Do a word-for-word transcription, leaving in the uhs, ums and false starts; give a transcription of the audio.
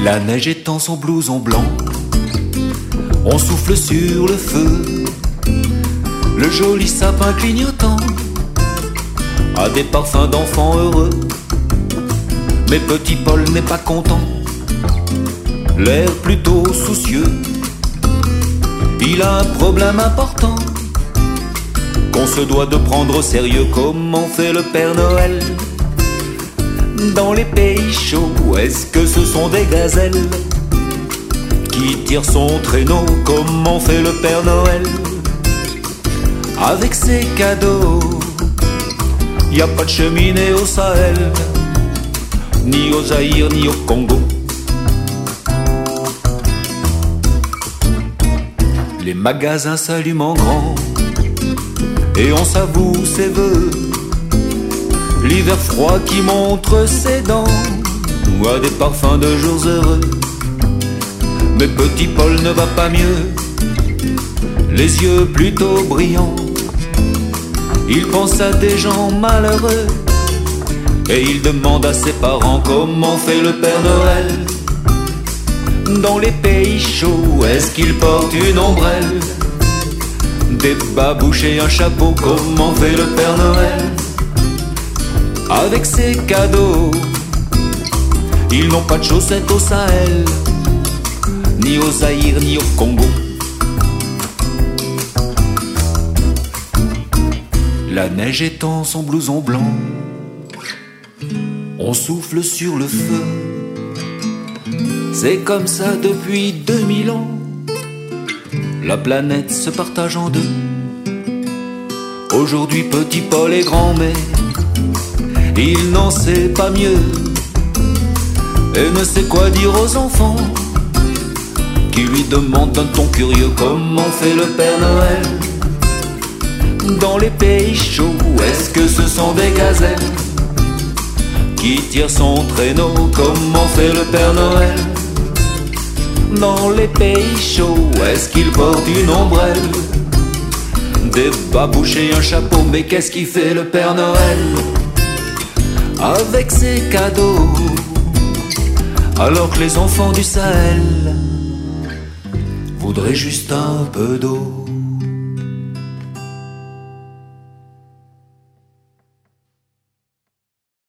La neige étend son blouson blanc, on souffle sur le feu, le joli sapin clignotant a des parfums d'enfants heureux. Mais petit Paul n'est pas content, l'air plutôt soucieux. Il a un problème important qu'on se doit de prendre au sérieux. Comment fait le Père Noël dans les pays chauds? Est-ce que ce sont des gazelles qui tirent son traîneau? Comment fait le Père Noël avec ses cadeaux? Y a pas de cheminée au Sahel, ni au Zaïre, ni au Congo. Les magasins s'allument en grand et on s'avoue ses vœux. L'hiver froid qui montre ses dents a des parfums de jours heureux. Mais petit Paul ne va pas mieux, les yeux plutôt brillants. Il pense à des gens malheureux et il demande à ses parents comment fait le Père Noël dans les pays chauds. Est-ce qu'il porte une ombrelle, des babouches et un chapeau? Comment fait le Père Noël avec ses cadeaux? Ils n'ont pas de chaussettes au Sahel, ni au Zaïre, ni au Congo. La neige étend son blouson blanc, on souffle sur le feu. C'est comme ça depuis deux mille ans, la planète se partage en deux. Aujourd'hui petit Paul est grand, mais il n'en sait pas mieux et ne sait quoi dire aux enfants qui lui demandent d'un ton curieux comment fait le Père Noël dans les pays chauds. Est-ce que ce sont des gazelles qui tirent son traîneau? Comment fait le Père Noël dans les pays chauds? Est-ce qu'il porte une ombrelle, des babouches et un chapeau? Mais qu'est-ce qu'il fait le Père Noël avec ses cadeaux alors que les enfants du Sahel voudraient juste un peu d'eau?